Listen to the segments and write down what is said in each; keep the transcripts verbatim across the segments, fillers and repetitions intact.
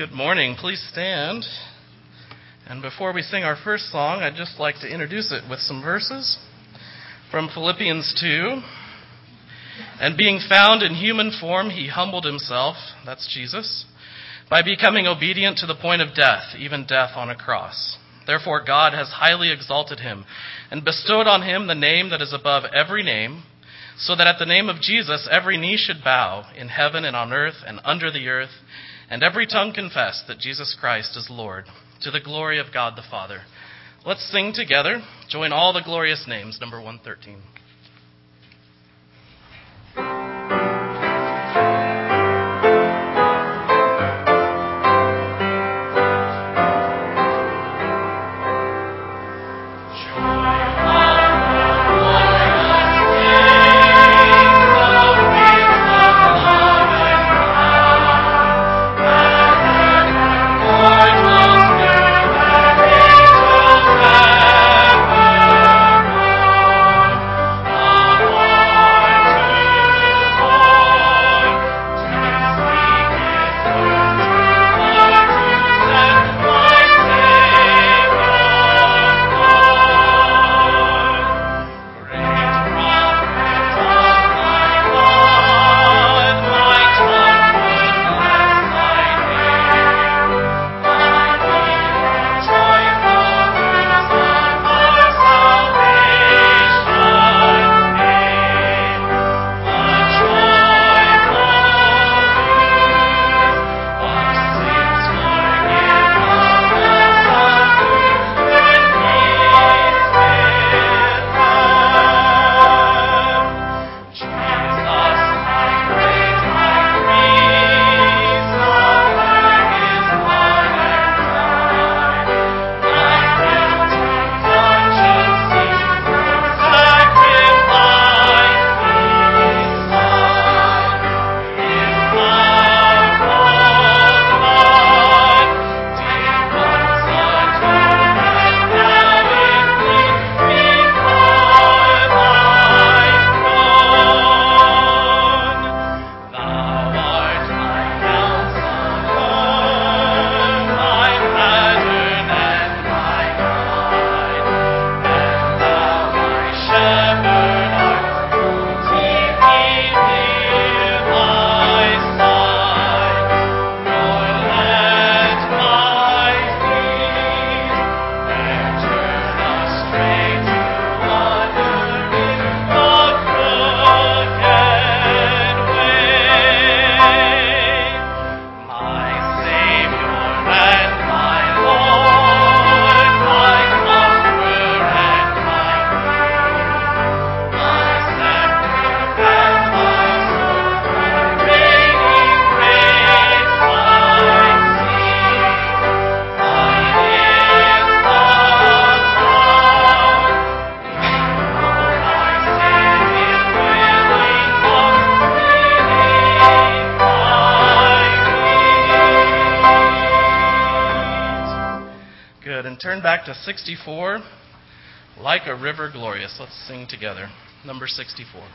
Good morning. Please stand. And before we sing our first song, I'd just like to introduce it with some verses from Philippians two. And being found in human form, he humbled himself, that's Jesus, by becoming obedient to the point of death, even death on a cross. Therefore God has highly exalted him and bestowed on him the name that is above every name, so that at the name of Jesus every knee should bow in heaven and on earth and under the earth, and every tongue confess that Jesus Christ is Lord, to the glory of God the Father. Let's sing together. Join all the glorious names, number one thirteen. Turn back to sixty-four, Like a River Glorious. Let's sing together. Number sixty-four.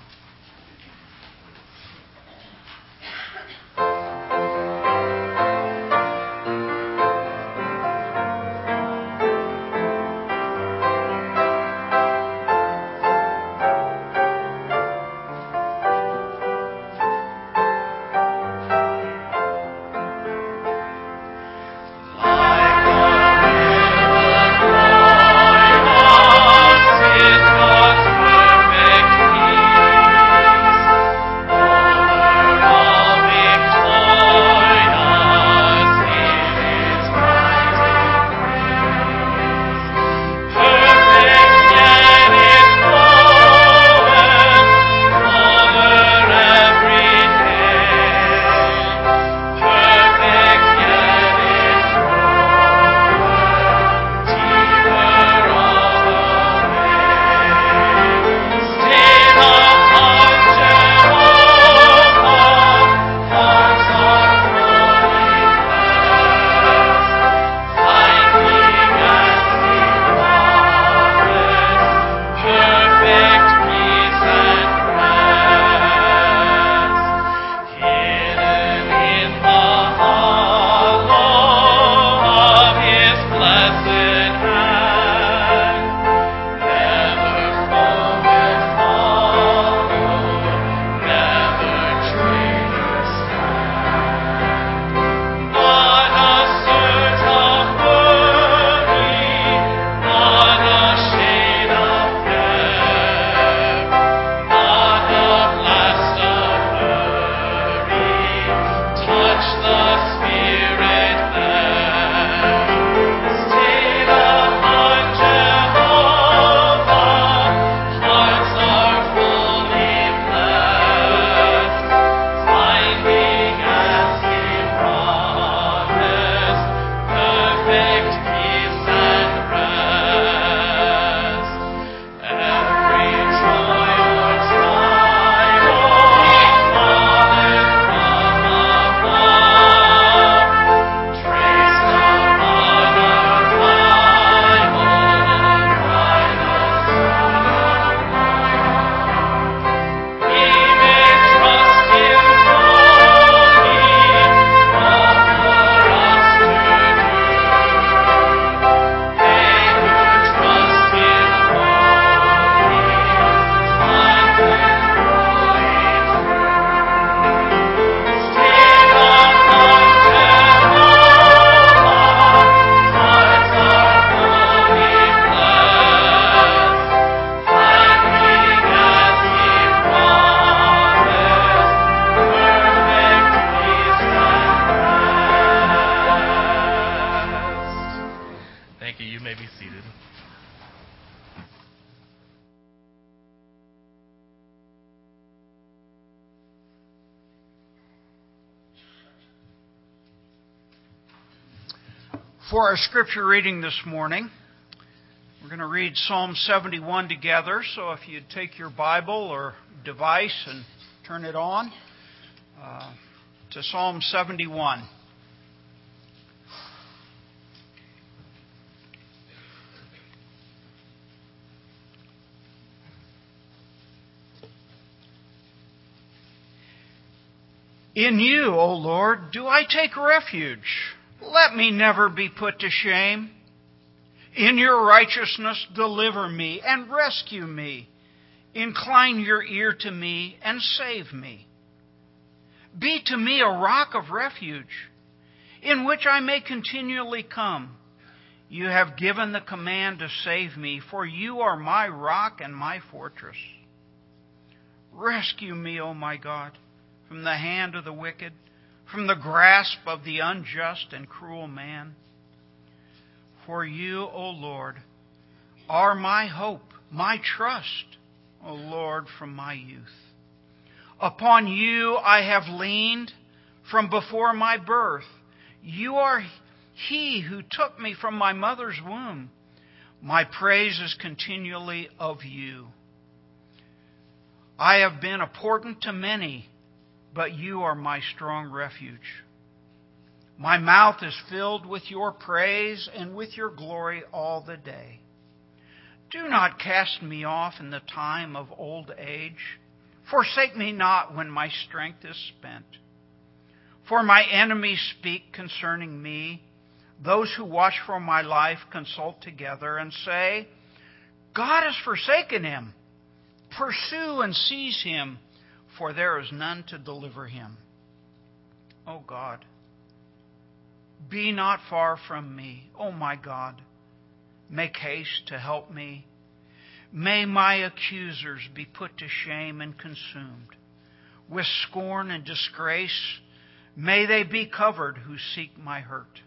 God's perfect peace. For our scripture reading this morning, we're going to read Psalm seventy-one together. So if you'd take your Bible or device and turn it on uh, to Psalm seventy-one. In you, O Lord, do I take refuge. Let me never be put to shame. In your righteousness deliver me and rescue me. Incline your ear to me and save me. Be to me a rock of refuge, in which I may continually come. You have given the command to save me, for you are my rock and my fortress. Rescue me, O my God, from the hand of the wicked, from the grasp of the unjust and cruel man. For you, O Lord, are my hope, my trust, O Lord, from my youth. Upon you I have leaned from before my birth. You are he who took me from my mother's womb. My praise is continually of you. I have been a portent to many, but you are my strong refuge. My mouth is filled with your praise and with your glory all the day. Do not cast me off in the time of old age. Forsake me not when my strength is spent. For my enemies speak concerning me. Those who watch for my life consult together and say, God has forsaken him. Pursue and seize him, for there is none to deliver him. O God, be not far from me. O my God, make haste to help me. May my accusers be put to shame and consumed. With scorn and disgrace, may they be covered who seek my hurt.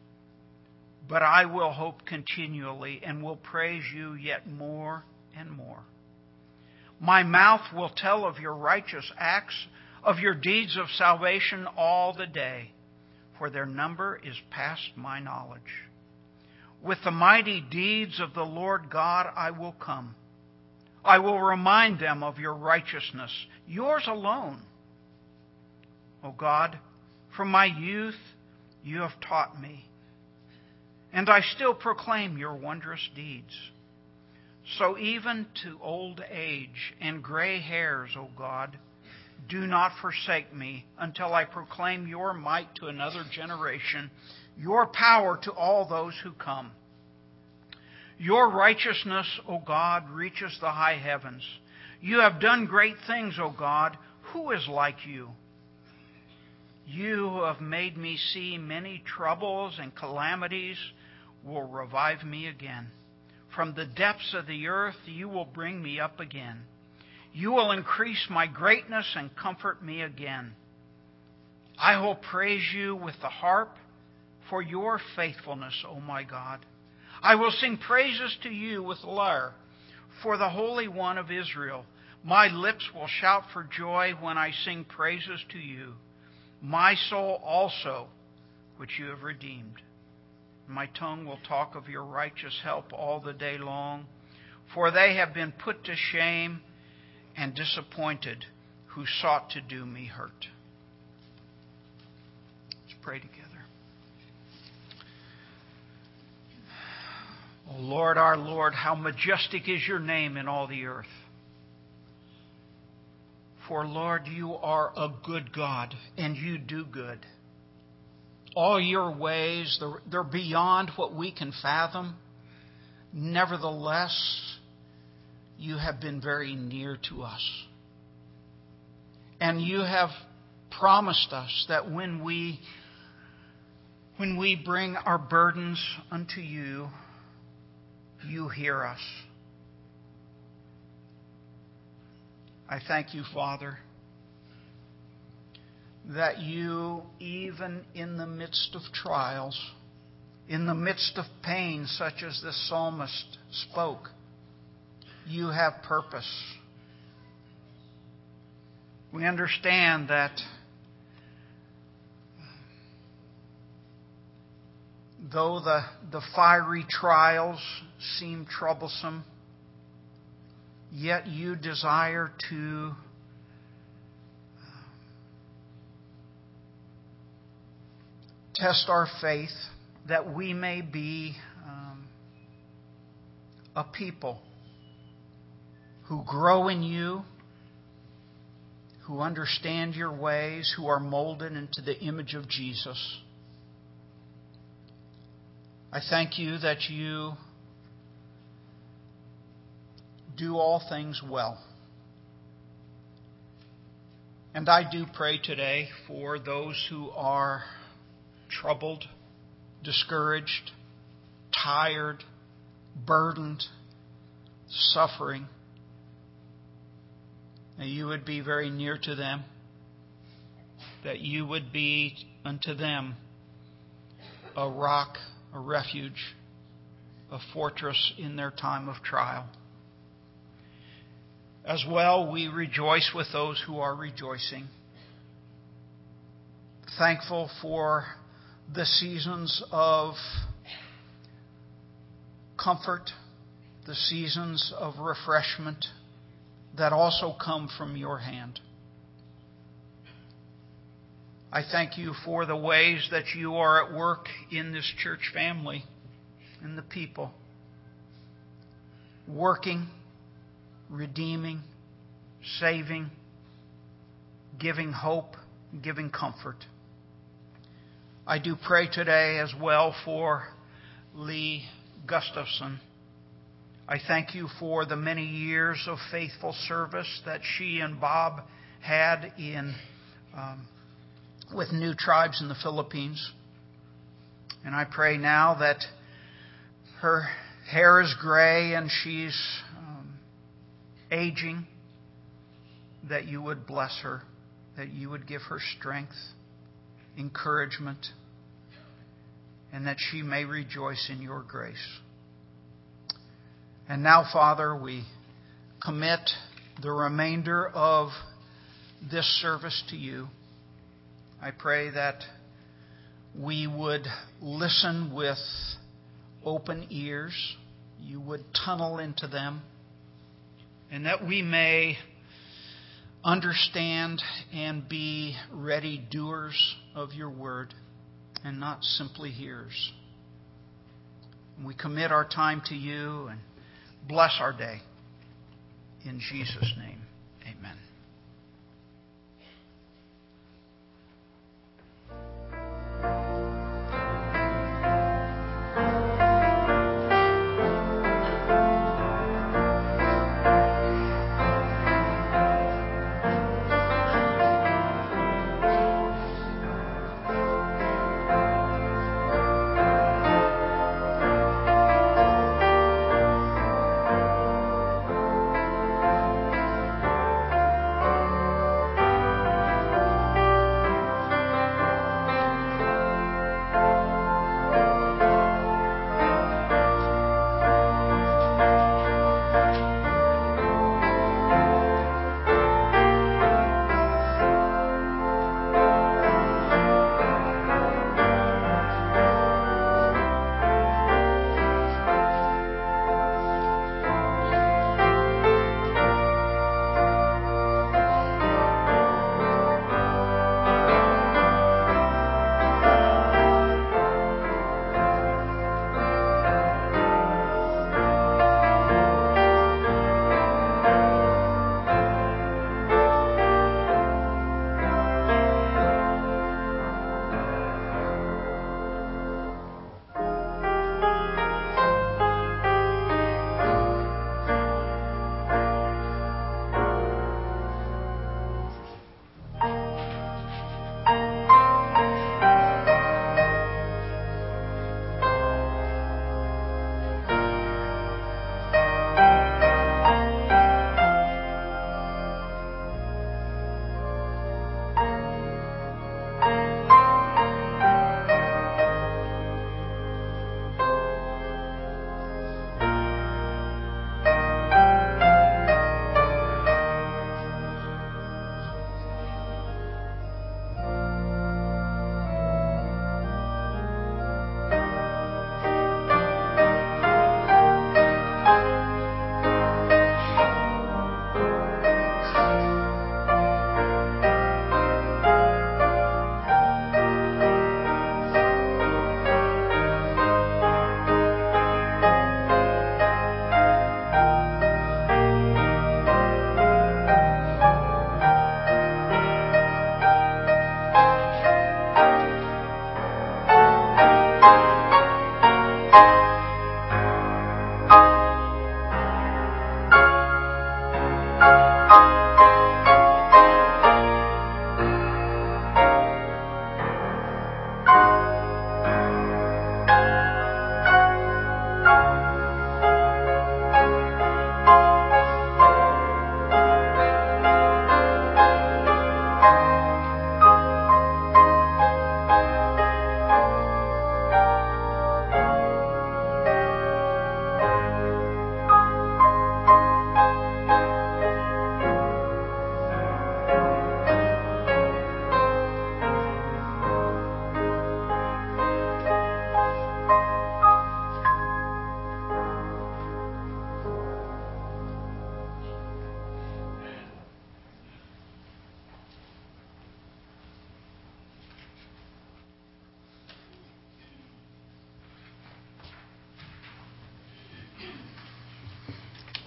But I will hope continually and will praise you yet more and more. My mouth will tell of your righteous acts, of your deeds of salvation all the day, for their number is past my knowledge. With the mighty deeds of the Lord God I will come. I will remind them of your righteousness, yours alone. O God, from my youth you have taught me, and I still proclaim your wondrous deeds. So even to old age and gray hairs, O God, do not forsake me until I proclaim your might to another generation, your power to all those who come. Your righteousness, O God, reaches the high heavens. You have done great things, O God. Who is like you? You who have made me see many troubles and calamities will revive me again. From the depths of the earth you will bring me up again. You will increase my greatness and comfort me again. I will praise you with the harp for your faithfulness, O my God. I will sing praises to you with lyre for the Holy One of Israel. My lips will shout for joy when I sing praises to you, my soul also, which you have redeemed. My tongue will talk of your righteous help all the day long, for they have been put to shame and disappointed who sought to do me hurt. Let's pray together. O Lord, our Lord, how majestic is your name in all the earth. For, Lord, you are a good God, and you do good. All your ways, they're beyond what we can fathom. Nevertheless, you have been very near to us. And you have promised us that when we, when we bring our burdens unto you, you hear us. I thank you, Father, that you, even in the midst of trials, in the midst of pain such as the psalmist spoke, you have purpose. We understand that though the, the fiery trials seem troublesome, yet you desire to test our faith, that we may be um, a people who grow in you, who understand your ways, who are molded into the image of Jesus. I thank you that you do all things well. And I do pray today for those who are troubled, discouraged, tired, burdened, suffering. That you would be very near to them, that you would be unto them a rock, a refuge, a fortress in their time of trial. As well, we rejoice with those who are rejoicing, thankful for the seasons of comfort, the seasons of refreshment that also come from your hand. I thank you for the ways that you are at work in this church family and the people, working, redeeming, saving, giving hope, giving comfort. I do pray today as well for Lee Gustafson. I thank you for the many years of faithful service that she and Bob had in um, with New Tribes in the Philippines. And I pray now that her hair is gray and she's um, aging, that you would bless her, that you would give her strength, encouragement, and that she may rejoice in your grace. And now, Father, we commit the remainder of this service to you. I pray that we would listen with open ears, you would tunnel into them, and that we may understand and be ready doers of your word and not simply hearers. We commit our time to you and bless our day. In Jesus' name, amen.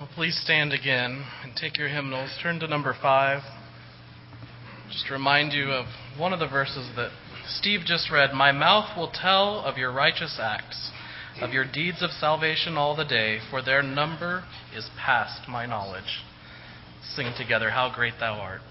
Please stand again and take your hymnals. Turn to number five. Just to remind you of one of the verses that Steve just read. My mouth will tell of your righteous acts, of your deeds of salvation all the day, for their number is past my knowledge. Sing together, How Great Thou Art.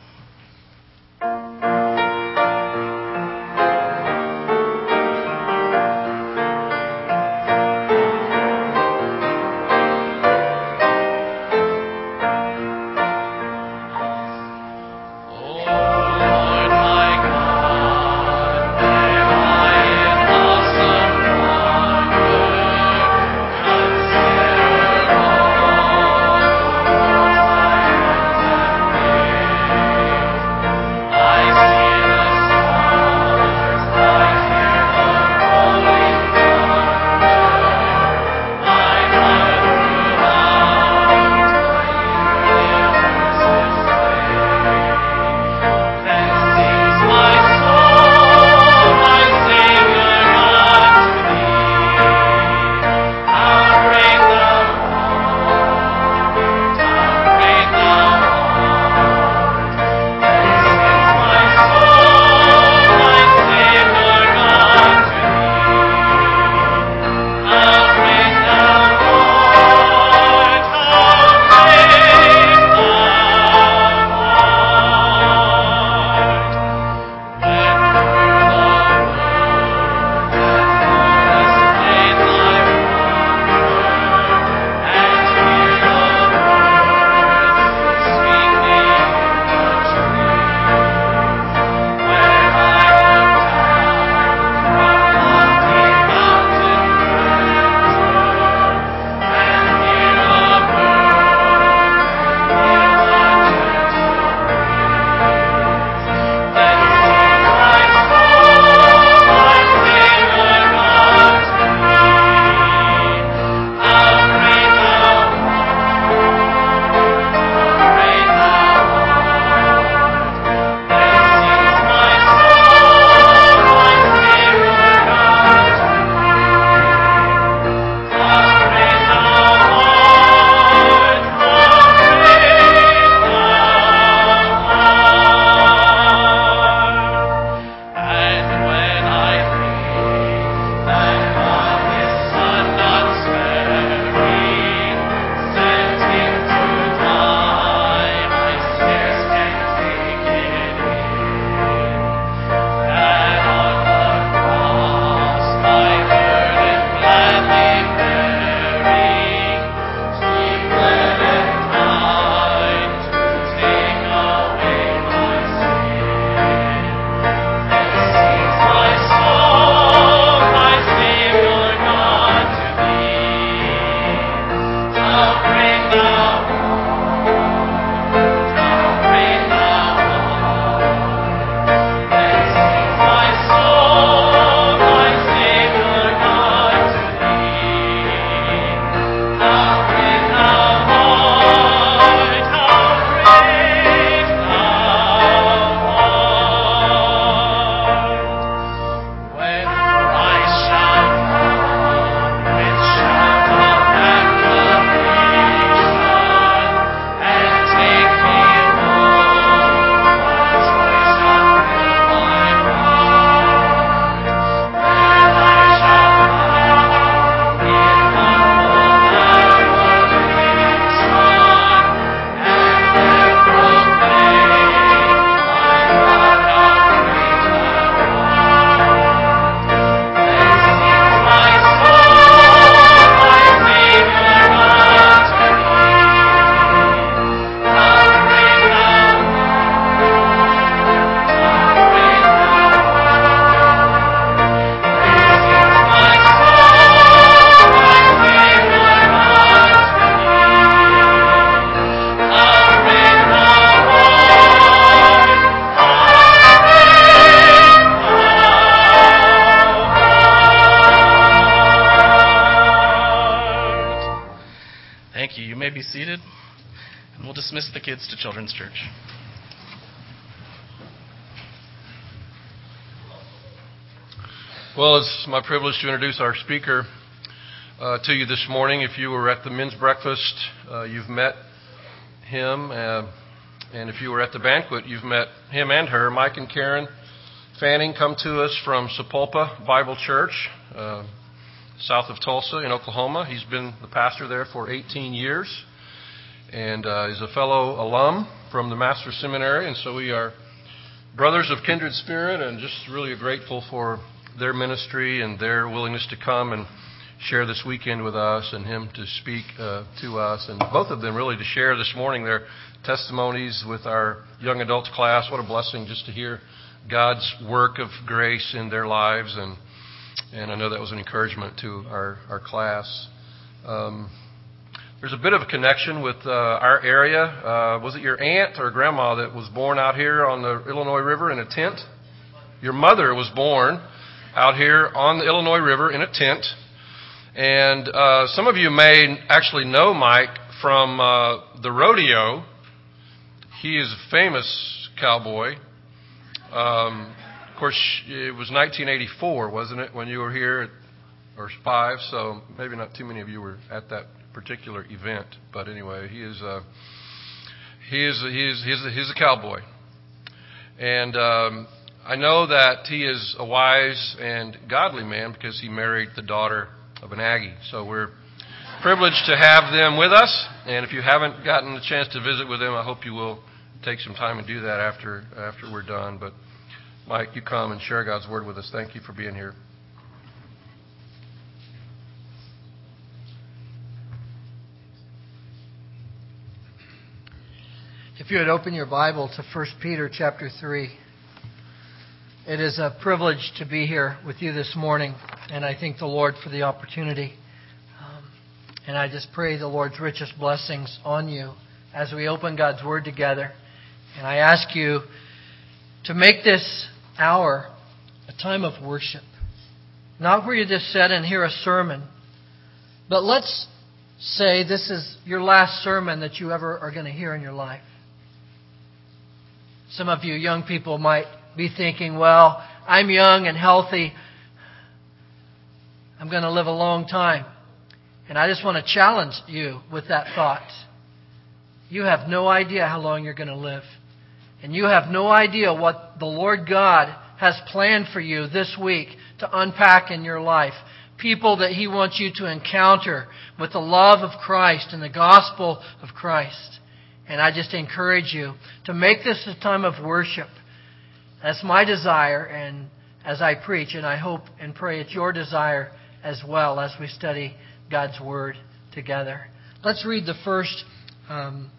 may be seated, and we'll dismiss the kids to Children's Church. Well, it's my privilege to introduce our speaker. uh, to you this morning. If you were at the men's breakfast, uh, you've met him. Uh, and if you were at the banquet, you've met him and her. Mike and Karen Fanning come to us from Sapulpa Bible Church, uh, south of Tulsa in Oklahoma. He's been the pastor there for eighteen years. And uh, he's a fellow alum from the Master's Seminary. And so we are brothers of kindred spirit, and just really grateful for their ministry and their willingness to come and share this weekend with us, and him to speak uh, to us, and both of them really to share this morning their testimonies with our young adults class. What a blessing just to hear God's work of grace in their lives, and and I know that was an encouragement to our, our class. Um, there's a bit of a connection with uh, our area. Uh, was it your aunt or grandma that was born out here on the Illinois River in a tent? Your mother was born out here on the Illinois River in a tent. And uh, some of you may actually know Mike from uh, the rodeo. He is a famous cowboy. Um, of course, it was nineteen eighty-four, wasn't it, when you were here, at, or five? So maybe not too many of you were at that particular event. But anyway, he is a he is a, he is he's a, he's a cowboy, and um, I know that he is a wise and godly man because he married the daughter of an Aggie. So we're privileged to have them with us. And if you haven't gotten a chance to visit with them, I hope you will take some time and do that after after we're done. But Mike, you come and share God's word with us. Thank you for being here. If you would open your Bible to First Peter chapter three. It is a privilege to be here with you this morning, and I thank the Lord for the opportunity. Um, and I just pray the Lord's richest blessings on you as we open God's Word together. And I ask you to make this hour a time of worship. Not where you just sit and hear a sermon, but let's say this is your last sermon that you ever are going to hear in your life. Some of you young people might be thinking, well, I'm young and healthy. I'm going to live a long time. And I just want to challenge you with that thought. You have no idea how long you're going to live. And you have no idea what the Lord God has planned for you this week to unpack in your life. People that He wants you to encounter with the love of Christ and the gospel of Christ. And I just encourage you to make this a time of worship. That's my desire, and as I preach, and I hope and pray it's your desire as well as we study God's Word together. Let's read the first um,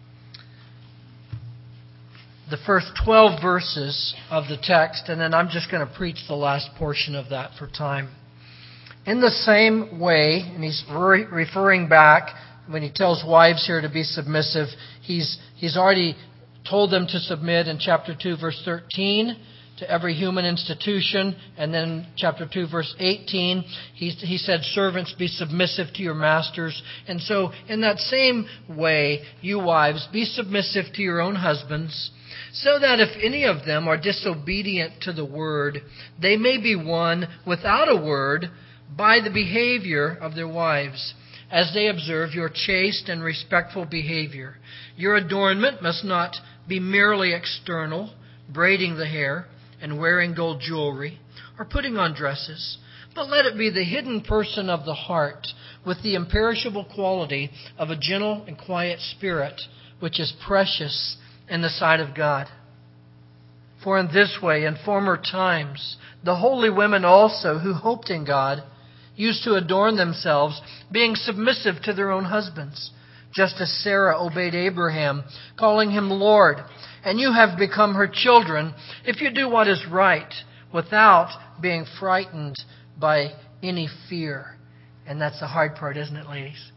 the first twelve verses of the text, and then I'm just going to preach the last portion of that for time. In the same way, and he's re- referring back when he tells wives here to be submissive, he's he's already told them to submit in chapter two, verse thirteen, to every human institution. And then chapter two, verse eighteen, he, he said, servants, be submissive to your masters. And so in that same way, you wives, be submissive to your own husbands, so that if any of them are disobedient to the word, they may be won without a word by the behavior of their wives, as they observe your chaste and respectful behavior. Your adornment must not be merely external, braiding the hair and wearing gold jewelry, or putting on dresses, but let it be the hidden person of the heart, with the imperishable quality of a gentle and quiet spirit, which is precious in the sight of God. For in this way, in former times, the holy women also, who hoped in God, used to adorn themselves, being submissive to their own husbands, just as Sarah obeyed Abraham, calling him Lord. And you have become her children if you do what is right, without being frightened by any fear. And that's the hard part, isn't it, ladies?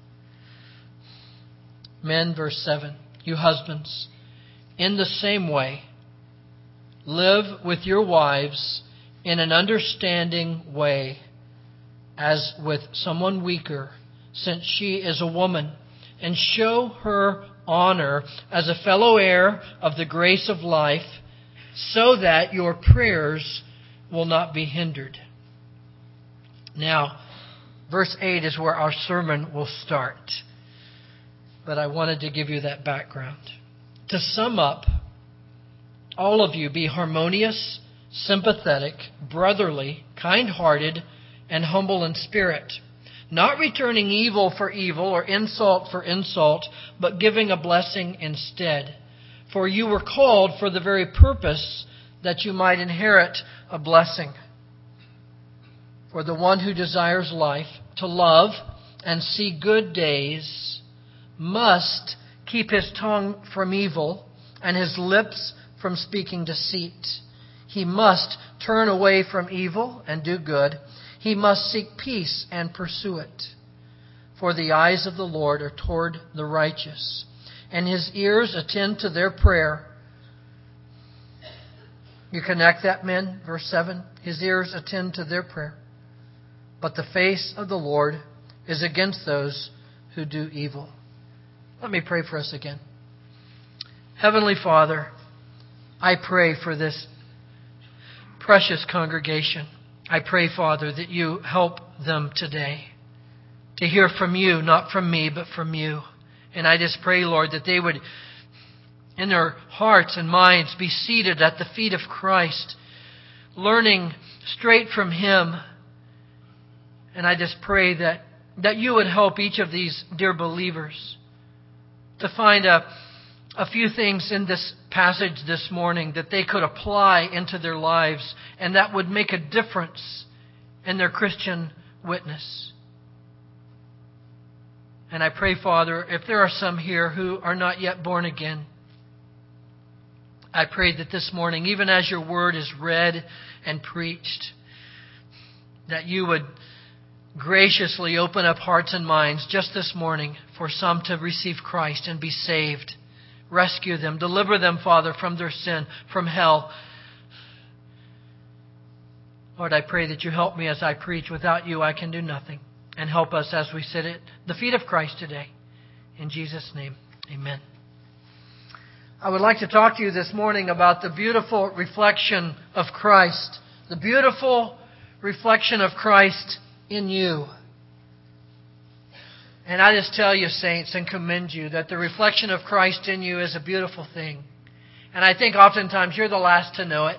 Men, verse seven, you husbands, in the same way, live with your wives in an understanding way, as with someone weaker, since she is a woman, and show her honor as a fellow heir of the grace of life, so that your prayers will not be hindered. Now, verse eight is where our sermon will start. But I wanted to give you that background. To sum up, all of you be harmonious, sympathetic, brotherly, kind-hearted, and humble in spirit, not returning evil for evil or insult for insult, but giving a blessing instead. For you were called for the very purpose that you might inherit a blessing. For the one who desires life, to love and see good days, must keep his tongue from evil and his lips from speaking deceit. He must turn away from evil and do good. He must seek peace and pursue it. For the eyes of the Lord are toward the righteous, and his ears attend to their prayer. You connect that, men? Verse seven. His ears attend to their prayer. But the face of the Lord is against those who do evil. Let me pray for us again. Heavenly Father, I pray for this precious congregation. I pray, Father, that you help them today to hear from you, not from me, but from you. And I just pray, Lord, that they would, in their hearts and minds, be seated at the feet of Christ, learning straight from Him. And I just pray that, that you would help each of these dear believers to find a, a few things in this passage this morning that they could apply into their lives and that would make a difference in their Christian witness. And I pray, Father, if there are some here who are not yet born again, I pray that this morning, even as your word is read and preached, that you would graciously open up hearts and minds just this morning for some to receive Christ and be saved. Rescue them. Deliver them, Father, from their sin, from hell. Lord, I pray that you help me as I preach. Without you, I can do nothing. And help us as we sit at the feet of Christ today. In Jesus' name, amen. I would like to talk to you this morning about the beautiful reflection of Christ. The beautiful reflection of Christ in you. And I just tell you, saints, and commend you that the reflection of Christ in you is a beautiful thing. And I think oftentimes you're the last to know it.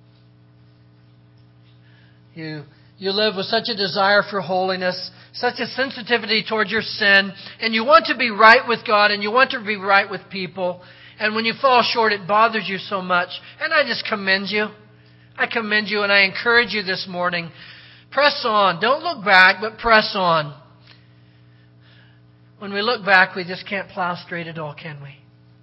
You, you live with such a desire for holiness, such a sensitivity towards your sin, and you want to be right with God, and you want to be right with people. And when you fall short, it bothers you so much. And I just commend you. I commend you, and I encourage you this morning. Press on. Don't look back, but press on. When we look back, we just can't plow straight at all, can we?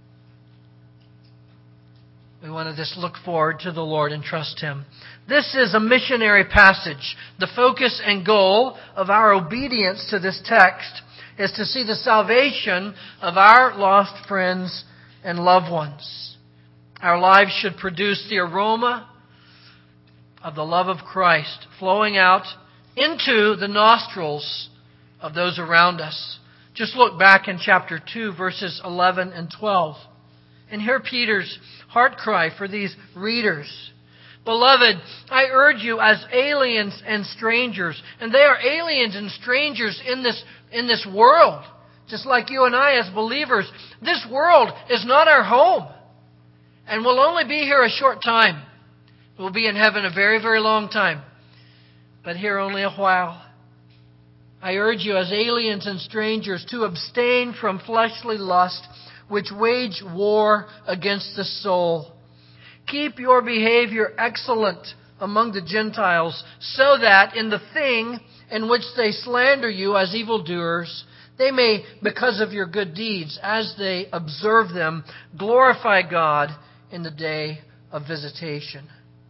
We want to just look forward to the Lord and trust Him. This is a missionary passage. The focus and goal of our obedience to this text is to see the salvation of our lost friends and loved ones. Our lives should produce the aroma of the love of Christ flowing out into the nostrils of those around us. Just look back in chapter two, verses eleven and twelve. And hear Peter's heart cry for these readers. Beloved, I urge you as aliens and strangers. And they are aliens and strangers in this, in this world. Just like you and I as believers. This world is not our home. And we'll only be here a short time. We'll be in heaven a very, very long time. But here only a while. I urge you as aliens and strangers to abstain from fleshly lust, which wage war against the soul. Keep your behavior excellent among the Gentiles, so that in the thing in which they slander you as evildoers, they may, because of your good deeds, as they observe them, glorify God in the day of visitation.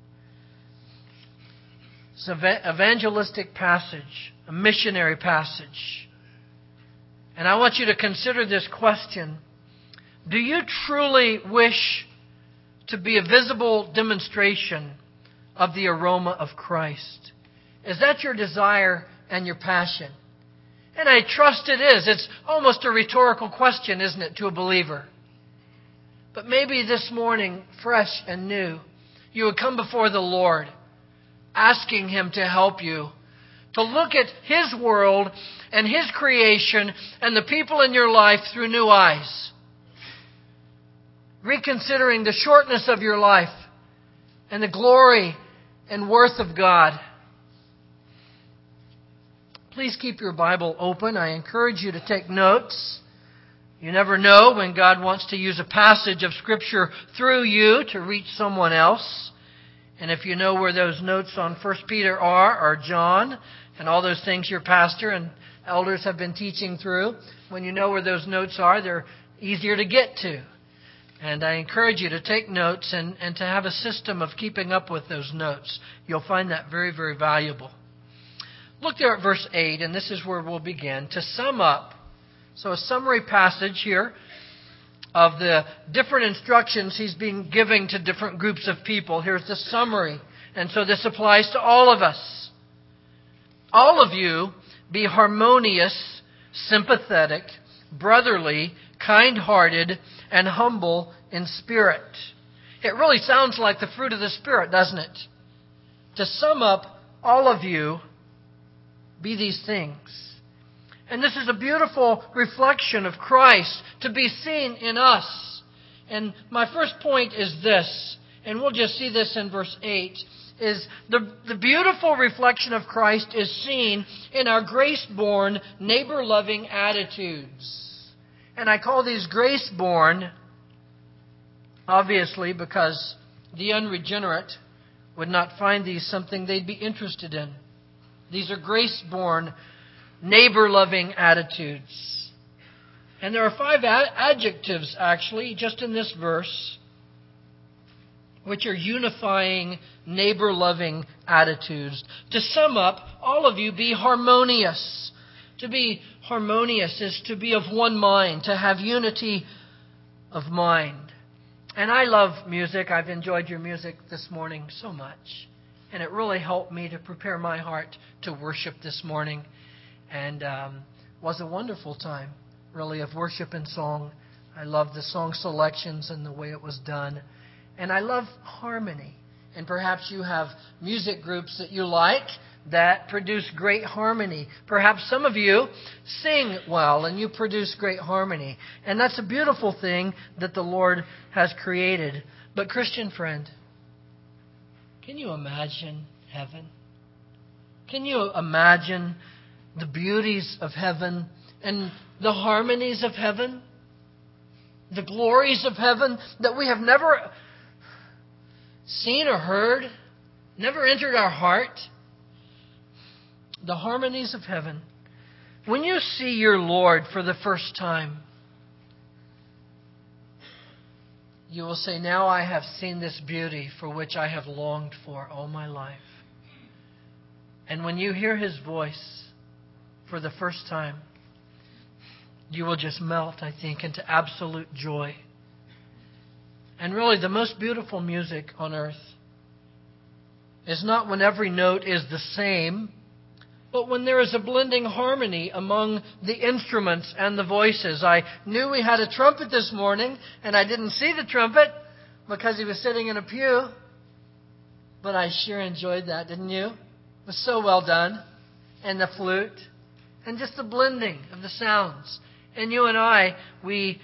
It's an evangelistic passage, a missionary passage. And I want you to consider this question. Do you truly wish to be a visible demonstration of the aroma of Christ? Is that your desire and your passion? And I trust it is. It's almost a rhetorical question, isn't it, to a believer? But maybe this morning, fresh and new, you would come before the Lord, asking Him to help you To look at His world and His creation and the people in your life through new eyes. Reconsidering the shortness of your life and the glory and worth of God. Please keep your Bible open. I encourage you to take notes. You never know when God wants to use a passage of Scripture through you to reach someone else. And if you know where those notes on First Peter are, or John, and all those things your pastor and elders have been teaching through, when you know where those notes are, they're easier to get to. And I encourage you to take notes and, and to have a system of keeping up with those notes. You'll find that very, very valuable. Look there at verse eight, and this is where we'll begin. To sum up, so a summary passage here of the different instructions he's been giving to different groups of people. Here's the summary. And so this applies to all of us. All of you be harmonious, sympathetic, brotherly, kind-hearted, and humble in spirit. It really sounds like the fruit of the Spirit, doesn't it? To sum up, all of you be these things. And this is a beautiful reflection of Christ to be seen in us. And my first point is this, and we'll just see this in verse eight, is the, the beautiful reflection of Christ is seen in our grace-born, neighbor-loving attitudes. And I call these grace-born, obviously, because the unregenerate would not find these something they'd be interested in. These are grace-born, neighbor-loving attitudes. And there are five ad- adjectives, actually, just in this verse, which are unifying, neighbor-loving attitudes. To sum up, all of you be harmonious. To be harmonious is to be of one mind, to have unity of mind. And I love music. I've enjoyed your music this morning so much. And it really helped me to prepare my heart to worship this morning. And um, was a wonderful time, really, of worship and song. I love the song selections and the way it was done. And I love harmony. And perhaps you have music groups that you like that produce great harmony. Perhaps some of you sing well and you produce great harmony. And that's a beautiful thing that the Lord has created. But Christian friend, can you imagine heaven? Can you imagine the beauties of heaven and the harmonies of heaven? The glories of heaven that we have never seen or heard, never entered our heart. The harmonies of heaven. When you see your Lord for the first time, you will say, now I have seen this beauty for which I have longed for all my life. And when you hear His voice for the first time, you will just melt, I think, into absolute joy. And really, the most beautiful music on earth is not when every note is the same, but when there is a blending harmony among the instruments and the voices. I knew we had a trumpet this morning, and I didn't see the trumpet because he was sitting in a pew. But I sure enjoyed that, didn't you? It was so well done. And the flute. And just the blending of the sounds. And you and I, we...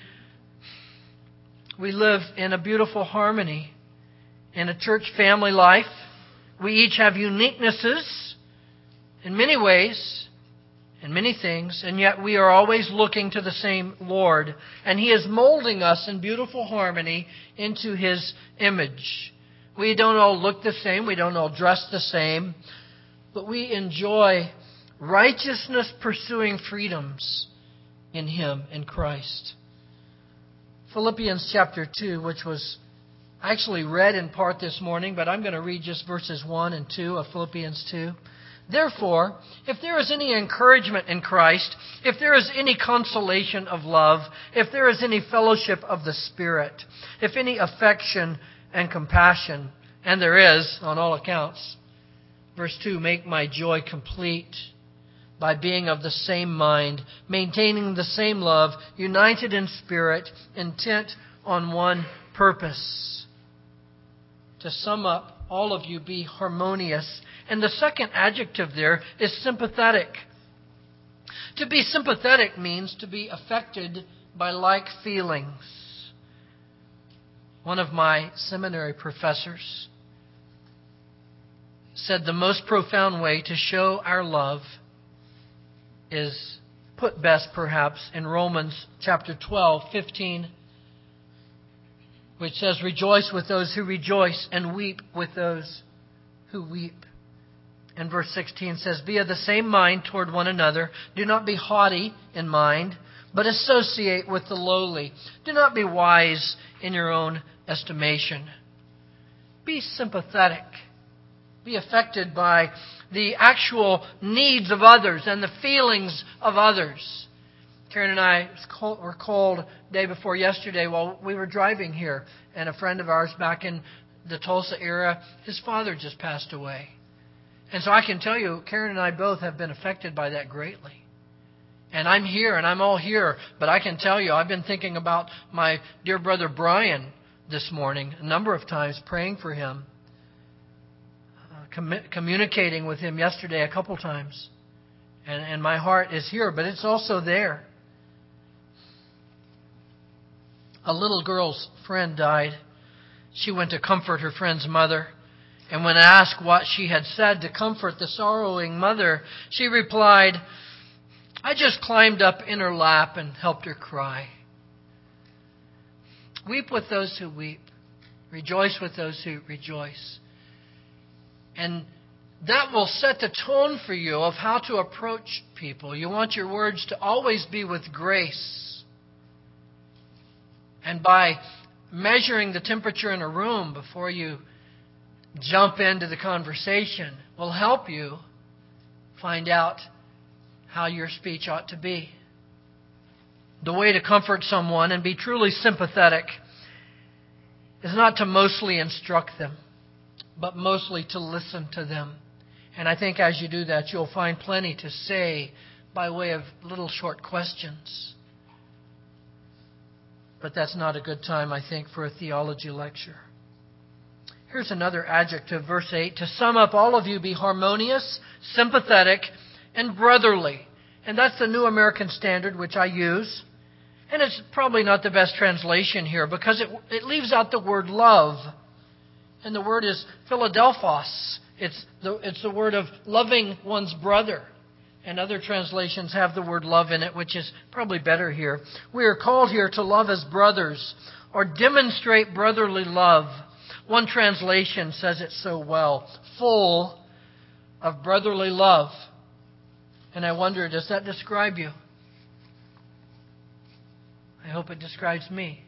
We live in a beautiful harmony in a church family life. We each have uniquenesses in many ways, in many things, and yet we are always looking to the same Lord. And He is molding us in beautiful harmony into His image. We don't all look the same. We don't all dress the same. But we enjoy righteousness-pursuing freedoms in Him, in Christ. Philippians chapter two, which was actually read in part this morning, but I'm going to read just verses one and two of Philippians two. Therefore, if there is any encouragement in Christ, if there is any consolation of love, if there is any fellowship of the Spirit, if any affection and compassion, and there is, on all accounts, verse two, make my joy complete by being of the same mind, maintaining the same love, united in spirit, intent on one purpose. To sum up, all of you be harmonious. And the second adjective there is sympathetic. To be sympathetic means to be affected by like feelings. One of my seminary professors said the most profound way to show our love is put best perhaps in Romans chapter twelve, fifteen, which says, "Rejoice with those who rejoice and weep with those who weep." And verse sixteen says, "Be of the same mind toward one another. Do not be haughty in mind, but associate with the lowly. Do not be wise in your own estimation." Be sympathetic. Be affected by the actual needs of others and the feelings of others. Karen and I were called day before yesterday while we were driving here, and a friend of ours back in the Tulsa area, his father just passed away. And so I can tell you, Karen and I both have been affected by that greatly. And I'm here, and I'm all here, but I can tell you, I've been thinking about my dear brother Brian this morning a number of times, praying for him, uh, com- communicating with him yesterday a couple times. And, and my heart is here, but it's also there. A little girl's friend died. She went to comfort her friend's mother. And when asked what she had said to comfort the sorrowing mother, she replied, "I just climbed up in her lap and helped her cry." Weep with those who weep. Rejoice with those who rejoice. And that will set the tone for you of how to approach people. You want your words to always be with grace. And by measuring the temperature in a room before you jump into the conversation will help you find out how your speech ought to be. The way to comfort someone and be truly sympathetic is not to mostly instruct them, but mostly to listen to them. And I think as you do that, you'll find plenty to say by way of little short questions. But that's not a good time, I think, for a theology lecture. Here's another adjective, verse eight. To sum up, all of you be harmonious, sympathetic, and brotherly. And that's the New American Standard, which I use. And it's probably not the best translation here because it, it leaves out the word love. And the word is Philadelphos. It's the, it's the word of loving one's brother. And other translations have the word love in it, which is probably better here. We are called here to love as brothers or demonstrate brotherly love. One translation says it so well, full of brotherly love. And I wonder, does that describe you? I hope it describes me.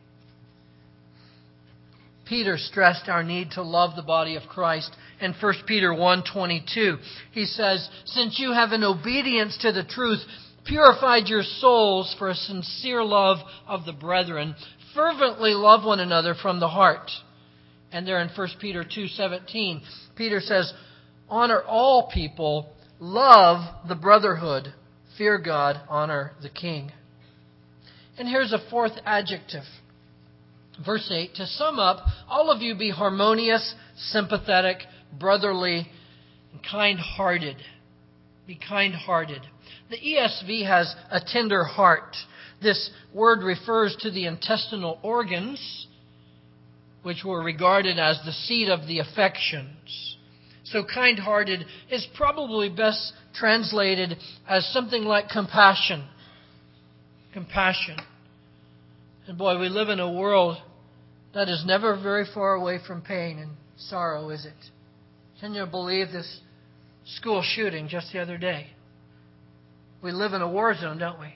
Peter stressed our need to love the body of Christ in First Peter one twenty-two. He says, "Since you have in obedience to the truth purified your souls for a sincere love of the brethren, fervently love one another from the heart." And there in First Peter two seventeen, Peter says, "Honor all people, love the brotherhood, fear God, honor the king." And here's a fourth adjective. Verse eight, to sum up, all of you be harmonious, sympathetic, brotherly, and kind-hearted. Be kind-hearted. The E S V has a tender heart. This word refers to the intestinal organs, which were regarded as the seat of the affections. So kind-hearted is probably best translated as something like compassion. Compassion. And boy, we live in a world that is never very far away from pain and sorrow, is it? Can you believe this school shooting just the other day? We live in a war zone, don't we?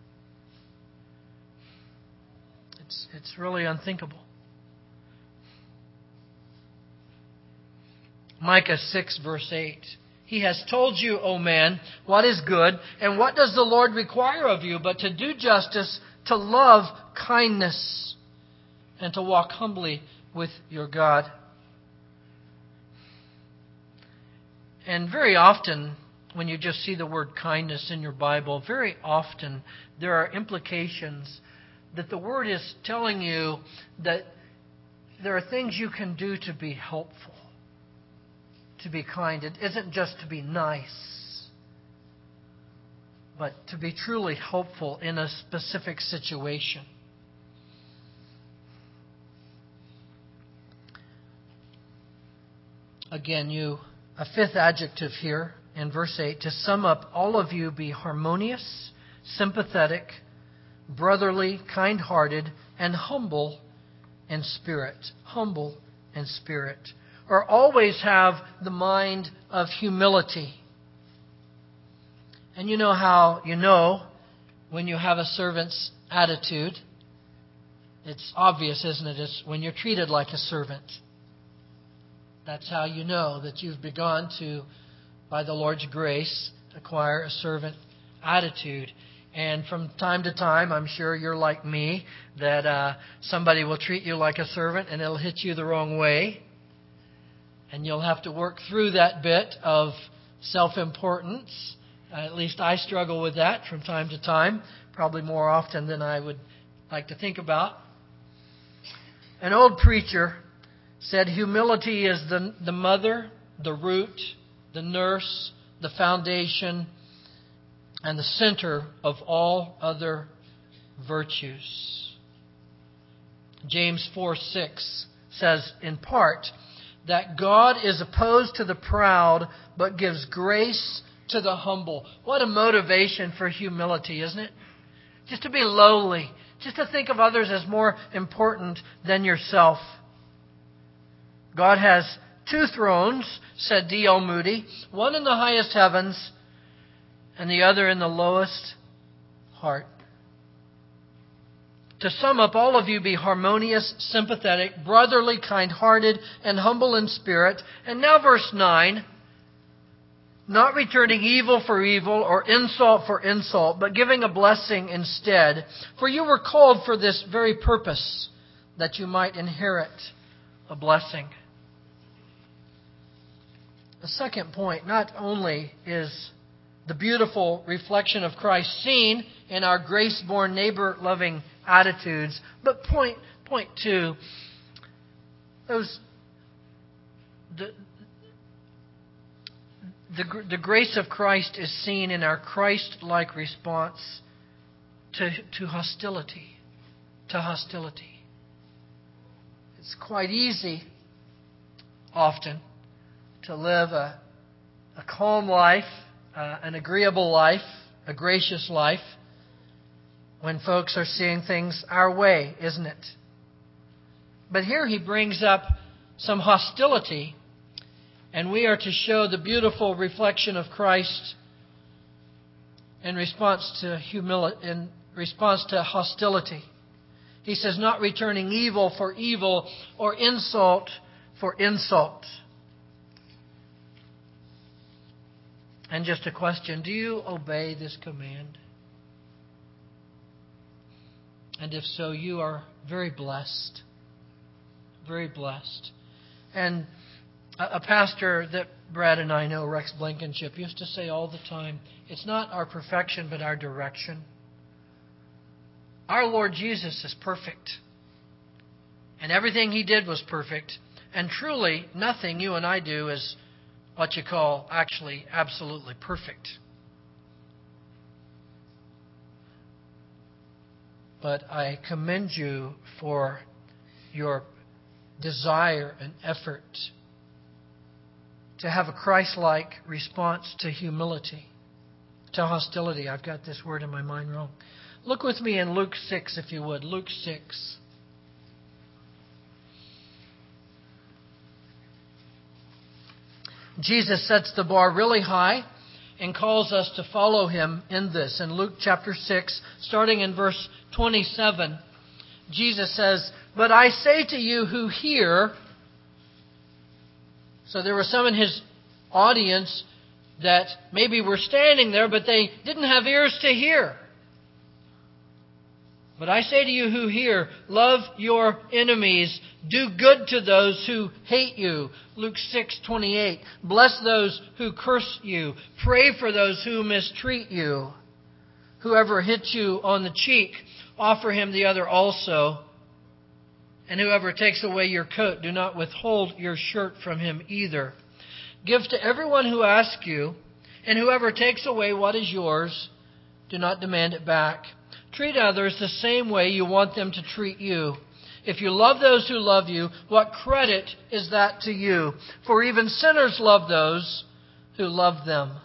It's, it's really unthinkable. Micah six, verse eight. He has told you, O man, what is good, and what does the Lord require of you, but to do justice, to love kindness, and to walk humbly with your God. And very often, when you just see the word kindness in your Bible, very often there are implications that the word is telling you that there are things you can do to be helpful. to be kind. It isn't just to be nice, but to be truly helpful in a specific situation. Again, you a fifth adjective here in verse eight. To sum up, all of you be harmonious, sympathetic, brotherly, kind-hearted, and humble in spirit. Humble in spirit. Or always have the mind of humility. And you know how you know when you have a servant's attitude. It's obvious, isn't it? It's when you're treated like a servant. That's how you know that you've begun to, by the Lord's grace, acquire a servant attitude. And from time to time, I'm sure you're like me, that uh, somebody will treat you like a servant and it'll hit you the wrong way. And you'll have to work through that bit of self-importance. Uh, at least I struggle with that from time to time, probably more often than I would like to think about. An old preacher said humility is the, the mother, the root, the nurse, the foundation, and the center of all other virtues. James four six says, in part, that God is opposed to the proud, but gives grace to the humble. What a motivation for humility, isn't it? Just to be lowly. Just to think of others as more important than yourself. God has two thrones, said D L Moody. One in the highest heavens and the other in the lowest heart. To sum up, all of you be harmonious, sympathetic, brotherly, kind-hearted, and humble in spirit. And now verse nine. Not returning evil for evil or insult for insult, but giving a blessing instead. For you were called for this very purpose, that you might inherit a blessing. The second point, not only is the beautiful reflection of Christ seen in our grace-born, neighbor-loving attitudes, but point point two, those the, the the grace of Christ is seen in our Christ-like response to to hostility, to hostility. It's quite easy, often, to live a a calm life, uh, an agreeable life, a gracious life, when folks are seeing things our way, isn't it? But here he brings up some hostility, and we are to show the beautiful reflection of Christ in response to humility, in response to hostility. He says, not returning evil for evil or insult for insult. And just a question, do you obey this command? And if so, you are very blessed. Very blessed. And a, a pastor that Brad and I know, Rex Blankenship, used to say all the time, it's not our perfection, but our direction. Our Lord Jesus is perfect. And everything He did was perfect. And truly, nothing you and I do is what you call actually absolutely perfect. But I commend you for your desire and effort to have a Christ-like response to humility, to hostility. I've got this word in my mind wrong. Look with me in Luke six, if you would. Luke six. Jesus sets the bar really high and calls us to follow Him in this. In Luke chapter six, starting in verse twenty-seven, Jesus says, but I say to you who hear. So there were some in His audience that maybe were standing there, but they didn't have ears to hear. But I say to you who hear, love your enemies, do good to those who hate you. Luke six twenty-eight. Bless those who curse you. Pray for those who mistreat you. Whoever hits you on the cheek, offer him the other also. And whoever takes away your coat, do not withhold your shirt from him either. Give to everyone who asks you, and whoever takes away what is yours, do not demand it back. Treat others the same way you want them to treat you. If you love those who love you, what credit is that to you? For even sinners love those who love them.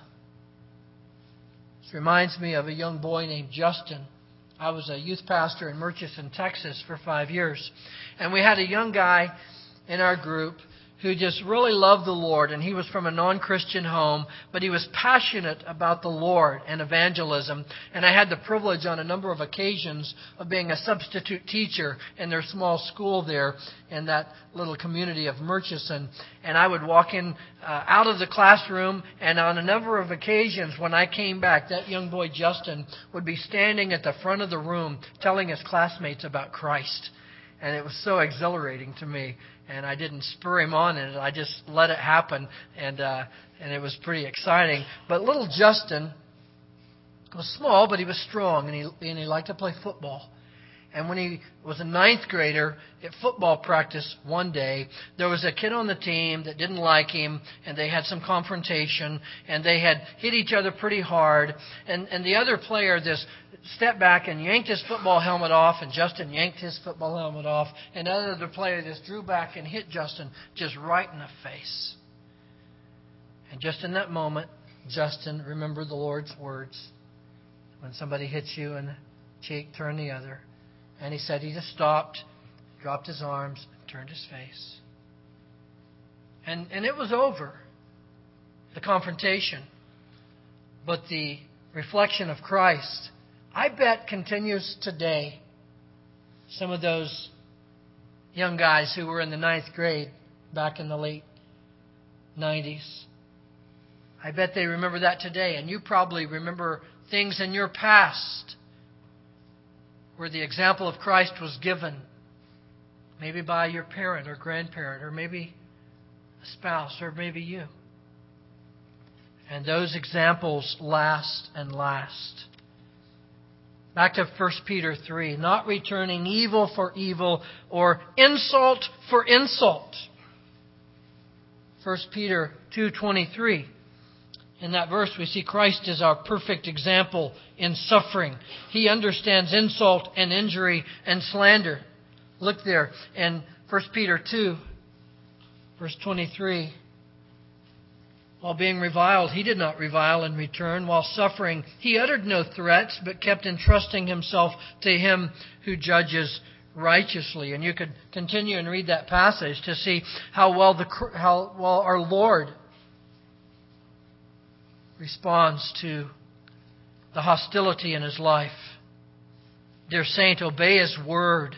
This reminds me of a young boy named Justin. I was a youth pastor in Murchison, Texas for five years. And we had a young guy in our group who just really loved the Lord. And he was from a non-Christian home, but he was passionate about the Lord and evangelism. And I had the privilege on a number of occasions of being a substitute teacher in their small school there in that little community of Murchison. And I would walk in uh, out of the classroom, and on a number of occasions when I came back, that young boy Justin would be standing at the front of the room telling his classmates about Christ. And it was so exhilarating to me. And I didn't spur him on in it. I just let it happen. And uh, and it was pretty exciting. But little Justin was small, but he was strong. And he, and he liked to play football. And when he was a ninth grader at football practice one day, there was a kid on the team that didn't like him, and they had some confrontation, and they had hit each other pretty hard. And, and the other player just stepped back and yanked his football helmet off, and Justin yanked his football helmet off. And the other player just drew back and hit Justin just right in the face. And just in that moment, Justin remembered the Lord's words. When somebody hits you in the cheek, turn the other. And he said he just stopped, dropped his arms, and turned his face. And and it was over, the confrontation. But the reflection of Christ, I bet, continues today. Some of those young guys who were in the ninth grade back in the late nineties, I bet they remember that today. And you probably remember things in your past where the example of Christ was given, maybe by your parent or grandparent, or maybe a spouse, or maybe you. And those examples last and last. Back to First Peter three, not returning evil for evil or insult for insult. First Peter two twenty-three. In that verse, we see Christ is our perfect example in suffering. He understands insult and injury and slander. Look there in First Peter two, verse twenty-three. While being reviled, he did not revile in return. While suffering, he uttered no threats, but kept entrusting himself to him who judges righteously. And you could continue and read that passage to see how well the how well our Lord responds to the hostility in his life. Dear saint, obey his word.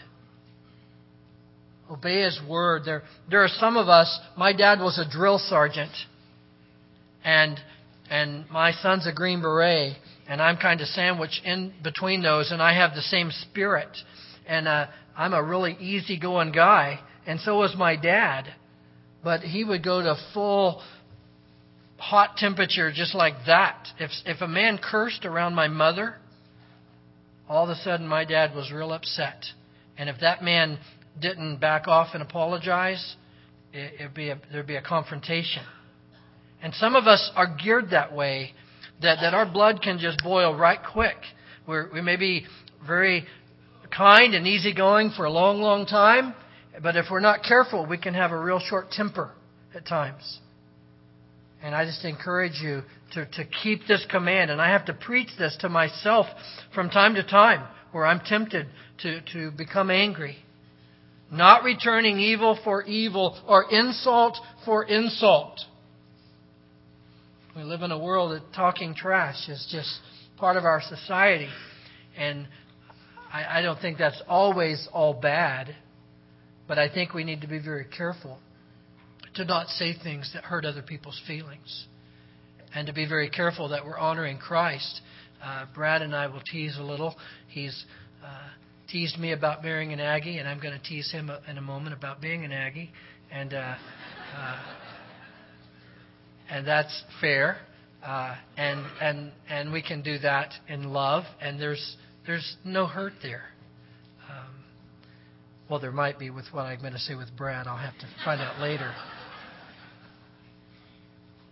Obey his word. There, there are some of us, my dad was a drill sergeant, and and my son's a Green Beret, and I'm kind of sandwiched in between those, and I have the same spirit. And uh, I'm a really easygoing guy, and so was my dad. But he would go to full hot temperature just like that. If if a man cursed around my mother, all of a sudden my dad was real upset. And if that man didn't back off and apologize, it, it'd be a, there'd be a confrontation. And some of us are geared that way, that, that our blood can just boil right quick. We're, we may be very kind and easygoing for a long, long time, but if we're not careful, we can have a real short temper at times. And I just encourage you to, to keep this command. And I have to preach this to myself from time to time where I'm tempted to, to become angry. Not returning evil for evil or insult for insult. We live in a world that talking trash is just part of our society. And I, I don't think that's always all bad. But I think we need to be very careful to not say things that hurt other people's feelings. And to be very careful that we're honoring Christ. Uh, Brad and I will tease a little. He's uh, teased me about marrying an Aggie, and I'm going to tease him in a moment about being an Aggie. And uh, uh, and that's fair. Uh, and and and we can do that in love. And there's there's no hurt there. Um, well, there might be with what I'm going to say with Brad. I'll have to find out later.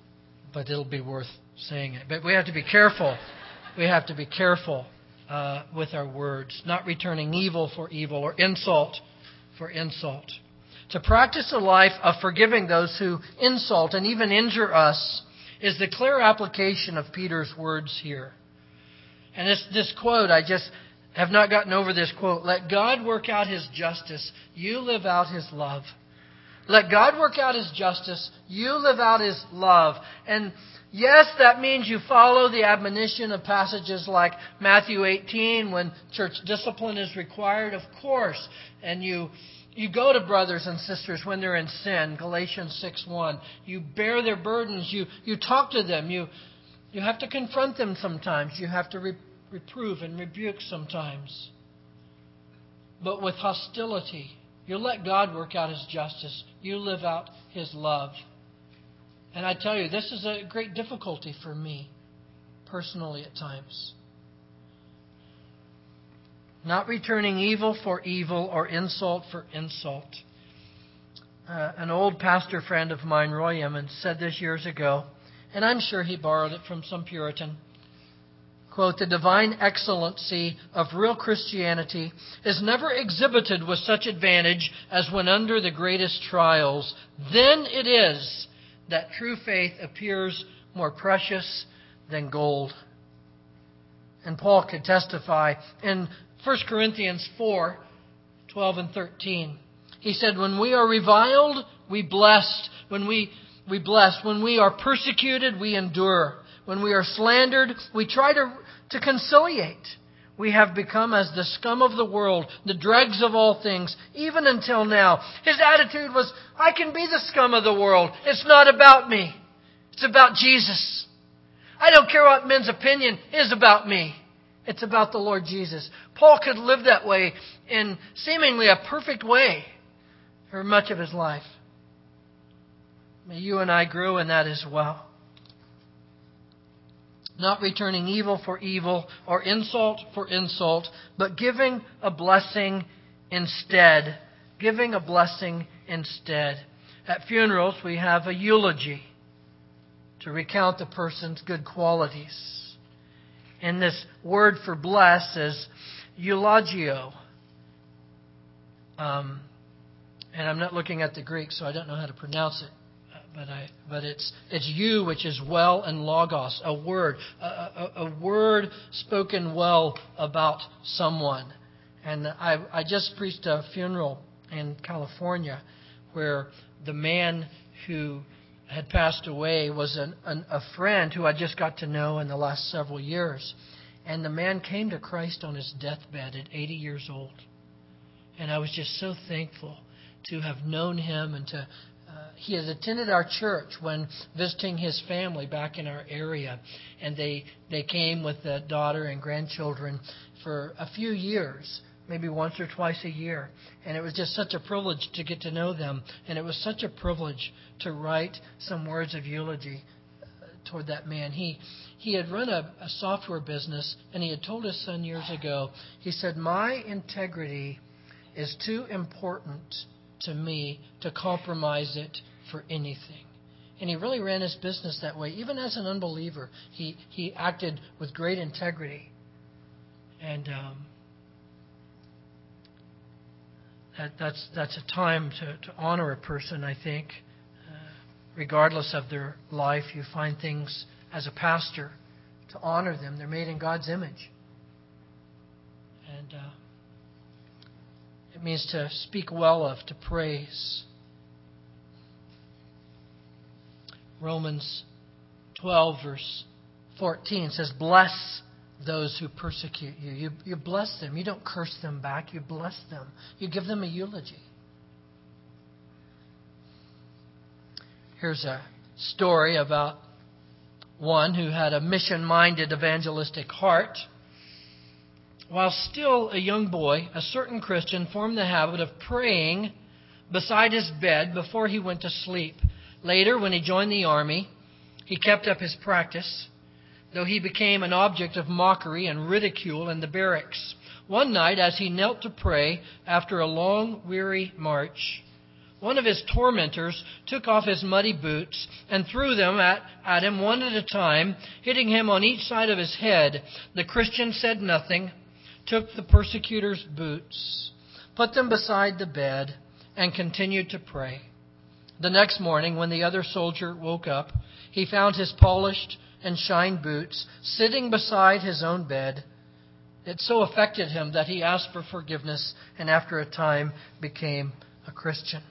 but it'll be worth saying it. But we have to be careful. We have to be careful uh, with our words, not returning evil for evil or insult for insult. To practice a life of forgiving those who insult and even injure us is the clear application of Peter's words here. And this, this quote, I just have not gotten over this quote. Let God work out His justice. You live out His love. Let God work out His justice. You live out His love. And yes, that means you follow the admonition of passages like Matthew eighteen when church discipline is required, of course. And you you go to brothers and sisters when they're in sin, Galatians six one. You bear their burdens. You, you talk to them. You, you have to confront them sometimes. You have to re- reprove and rebuke sometimes. But with hostility, you let God work out His justice. You live out His love. And I tell you, this is a great difficulty for me, personally at times. Not returning evil for evil or insult for insult. Uh, an old pastor friend of mine, Roy Emmons, said this years ago, and I'm sure he borrowed it from some Puritan. Quote, the divine excellency of real Christianity is never exhibited with such advantage as when under the greatest trials. Then it is that true faith appears more precious than gold. And Paul could testify in First Corinthians four, twelve and thirteen. He said, when we are reviled, we blessed. When we, we bless. When we are persecuted, we endure. When we are slandered, we try to, to conciliate. We have become as the scum of the world, the dregs of all things, even until now. His attitude was, I can be the scum of the world. It's not about me. It's about Jesus. I don't care what men's opinion is about me. It's about the Lord Jesus. Paul could live that way in seemingly a perfect way for much of his life. May you and I grow in that as well. Not returning evil for evil or insult for insult, but giving a blessing instead. Giving a blessing instead. At funerals, we have a eulogy to recount the person's good qualities. And this word for bless is eulogio. Um, and I'm not looking at the Greek, so I don't know how to pronounce it. But I, but it's it's you, which is well, and logos, a word, a, a, a word spoken well about someone. And I I just preached a funeral in California, where the man who had passed away was an, an, a friend who I just got to know in the last several years, and the man came to Christ on his deathbed at eighty years old, and I was just so thankful to have known him and to. Uh, he had attended our church when visiting his family back in our area, and they they came with the daughter and grandchildren for a few years, maybe once or twice a year. And it was just such a privilege to get to know them, and it was such a privilege to write some words of eulogy toward that man. He he had run a, a software business, and he had told his son years ago, he said, my integrity is too important to me to compromise it for anything. And he really ran his business that way. Even as an unbeliever, he, he acted with great integrity. And um, that, that's that's a time to, to honor a person, I think. Uh, regardless of their life, you find things as a pastor to honor them. They're made in God's image. And uh, it means to speak well of, to praise. Romans twelve, verse fourteen says, bless those who persecute you. You, you bless them. You don't curse them back. You bless them. You give them a eulogy. Here's a story about one who had a mission-minded evangelistic heart. While still a young boy, a certain Christian formed the habit of praying beside his bed before he went to sleep. Later, when he joined the army, he kept up his practice, though he became an object of mockery and ridicule in the barracks. One night, as he knelt to pray after a long, weary march, one of his tormentors took off his muddy boots and threw them at, at him one at a time, hitting him on each side of his head. The Christian said nothing, took the persecutor's boots, put them beside the bed, and continued to pray. The next morning, when the other soldier woke up, he found his polished and shined boots sitting beside his own bed. It so affected him that he asked for forgiveness and after a time became a Christian.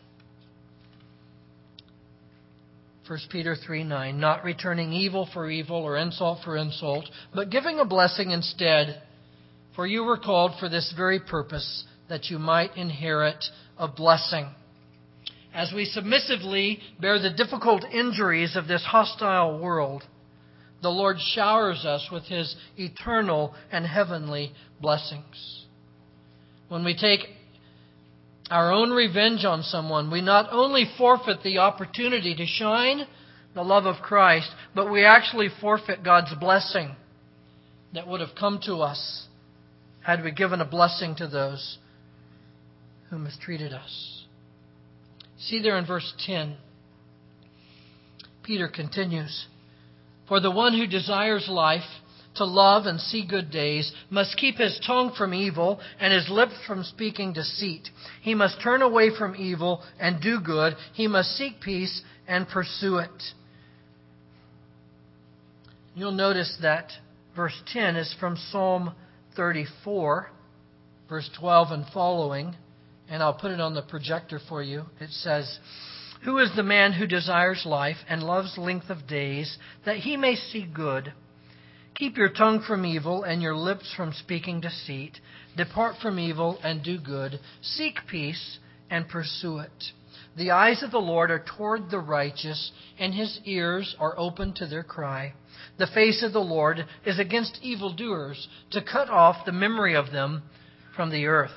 First Peter three nine, not returning evil for evil or insult for insult, but giving a blessing instead. For you were called for this very purpose, that you might inherit a blessing. As we submissively bear the difficult injuries of this hostile world, the Lord showers us with His eternal and heavenly blessings. When we take our own revenge on someone, we not only forfeit the opportunity to shine the love of Christ, but we actually forfeit God's blessing that would have come to us had we given a blessing to those who mistreated us. See there in verse ten, Peter continues, for the one who desires life, to love and see good days, must keep his tongue from evil and his lips from speaking deceit. He must turn away from evil and do good. He must seek peace and pursue it. You'll notice that verse ten is from Psalm thirty-four, verse twelve and following. And I'll put it on the projector for you. It says, who is the man who desires life and loves length of days, that he may see good? Keep your tongue from evil and your lips from speaking deceit. Depart from evil and do good. Seek peace and pursue it. The eyes of the Lord are toward the righteous, and His ears are open to their cry. The face of the Lord is against evildoers, to cut off the memory of them from the earth.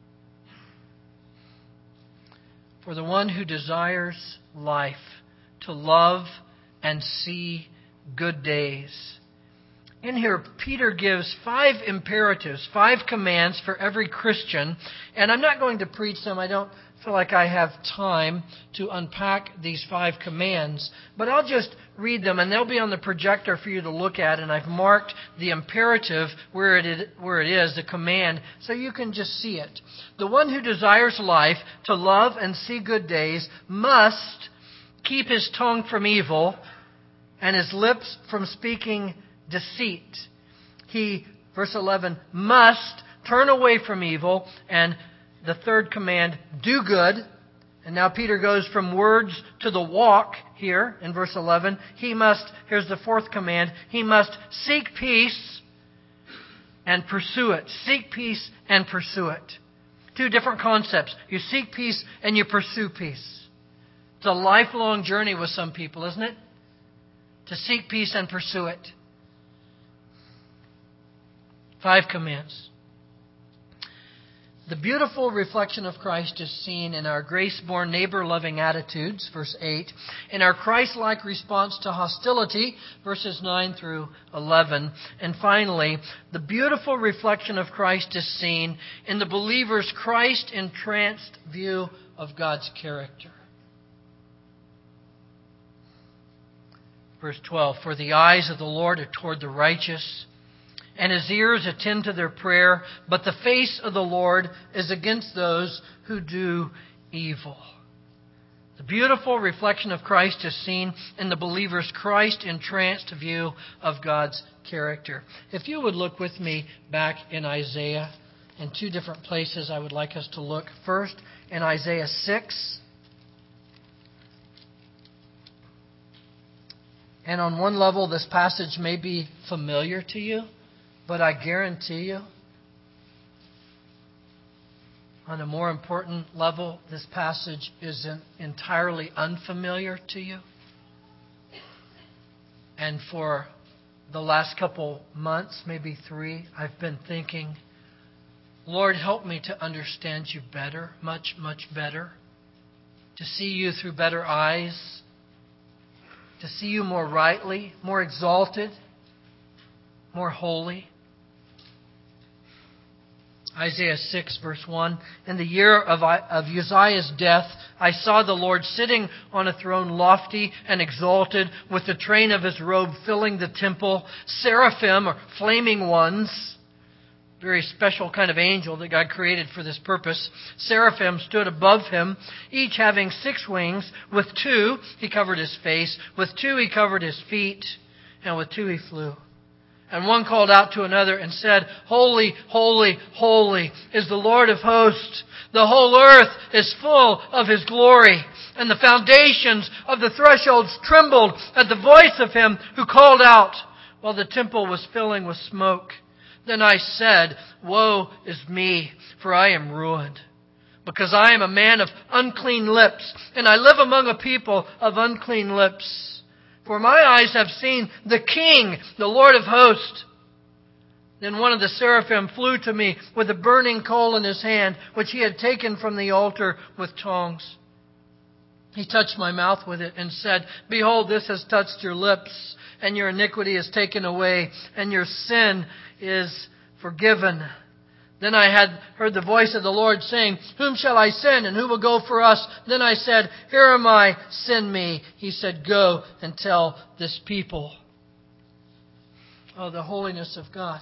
For the one who desires life, to love and see good days. In here, Peter gives five imperatives, five commands for every Christian. And I'm not going to preach them. I don't feel like I have time to unpack these five commands. But I'll just read them, and they'll be on the projector for you to look at. And I've marked the imperative where it is, where it is, the command, so you can just see it. The one who desires life, to love and see good days, must keep his tongue from evil and his lips from speaking deceit. He, verse eleven, must turn away from evil. And the third command, do good. And now Peter goes from words to the walk here in verse eleven. He must, here's the fourth command, he must seek peace and pursue it. Seek peace and pursue it. Two different concepts. You seek peace and you pursue peace. It's a lifelong journey with some people, isn't it? To seek peace and pursue it. Five commands. The beautiful reflection of Christ is seen in our grace-born, neighbor-loving attitudes, verse eight, in our Christ-like response to hostility, verses nine through eleven, and finally, the beautiful reflection of Christ is seen in the believer's Christ-entranced view of God's character. Verse twelve, for the eyes of the Lord are toward the righteous, and His ears attend to their prayer, but the face of the Lord is against those who do evil. The beautiful reflection of Christ is seen in the believer's Christ-entranced view of God's character. If you would look with me back in Isaiah, in two different places I would like us to look. First, in Isaiah six. And on one level, this passage may be familiar to you. But I guarantee you, on a more important level, this passage isn't entirely unfamiliar to you. And for the last couple months, maybe three, I've been thinking, Lord, help me to understand you better, much, much better. To see you through better eyes. To see you more rightly, more exalted, more holy. Isaiah six, verse one, in the year of, of Uzziah's death, I saw the Lord sitting on a throne lofty and exalted, with the train of His robe filling the temple. Seraphim, or flaming ones, very special kind of angel that God created for this purpose. Seraphim stood above Him, each having six wings. With two He covered His face, with two He covered His feet, and with two He flew. And one called out to another and said, Holy, holy, holy is the Lord of hosts. The whole earth is full of His glory. And the foundations of the thresholds trembled at the voice of Him who called out, while the temple was filling with smoke. Then I said, Woe is me, for I am ruined, because I am a man of unclean lips, and I live among a people of unclean lips. For my eyes have seen the King, the Lord of hosts. Then one of the seraphim flew to me with a burning coal in his hand, which he had taken from the altar with tongs. He touched my mouth with it and said, Behold, this has touched your lips, and your iniquity is taken away, and your sin is forgiven. Then I had heard the voice of the Lord saying, Whom shall I send, and who will go for us? Then I said, Here am I, send me. He said, Go and tell this people. Oh, the holiness of God.